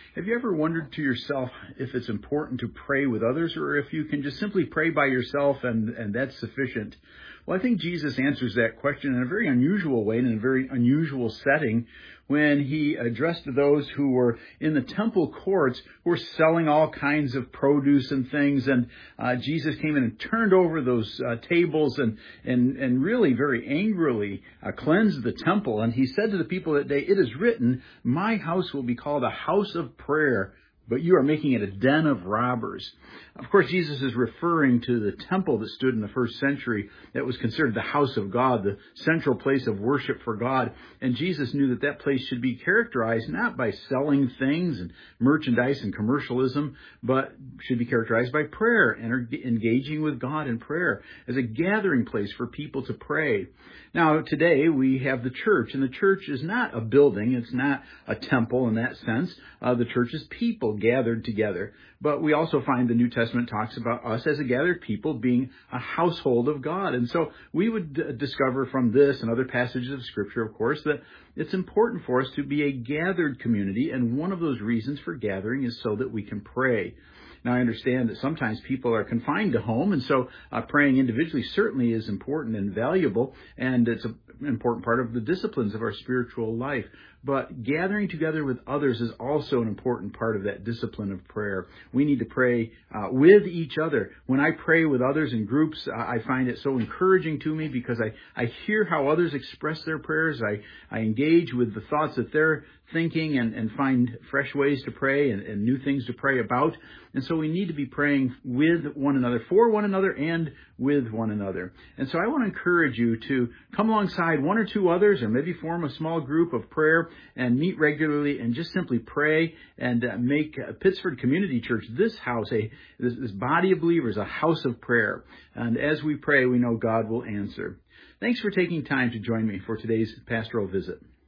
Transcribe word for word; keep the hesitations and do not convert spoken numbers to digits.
Have you ever wondered to yourself if it's important to pray with others or if you can just simply pray by yourself and, and that's sufficient? Well, I think Jesus answers that question in a very unusual way, in a very unusual setting, when he addressed those who were in the temple courts who were selling all kinds of produce and things. And uh, Jesus came in and turned over those uh, tables and, and, and really very angrily uh, cleansed the temple. And he said to the people that day, "It is written, my house will be called a house of prayer, but you are making it a den of robbers." Of course, Jesus is referring to the temple that stood in the first century that was considered the house of God, the central place of worship for God. And Jesus knew that that place should be characterized not by selling things and merchandise and commercialism, but should be characterized by prayer and engaging with God in prayer as a gathering place for people to pray. Now, today we have the church, and the church is not a building. It's not a temple in that sense. Uh, the church is people gathered together. But we also find the New Testament talks about us as a gathered people being a household of God. And so we would d- discover from this and other passages of Scripture, of course, that it's important for us to be a gathered community. And one of those reasons for gathering is so that we can pray. Now, I understand that sometimes people are confined to home, and so uh, praying individually certainly is important and valuable, and it's an important part of the disciplines of our spiritual life. But gathering together with others is also an important part of that discipline of prayer. We need to pray uh, with each other. When I pray with others in groups, uh, I find it so encouraging to me because I, I hear how others express their prayers. I, I engage with the thoughts that they're thinking and, and find fresh ways to pray and, and new things to pray about. And so we need to be praying with one another, for one another, and with one another. And so I want to encourage you to come alongside one or two others, or maybe form a small group of prayer and meet regularly and just simply pray and uh, make uh, Pittsford Community Church, this house, a this, this body of believers, a house of prayer. And as we pray, we know God will answer. Thanks for taking time to join me for today's pastoral visit.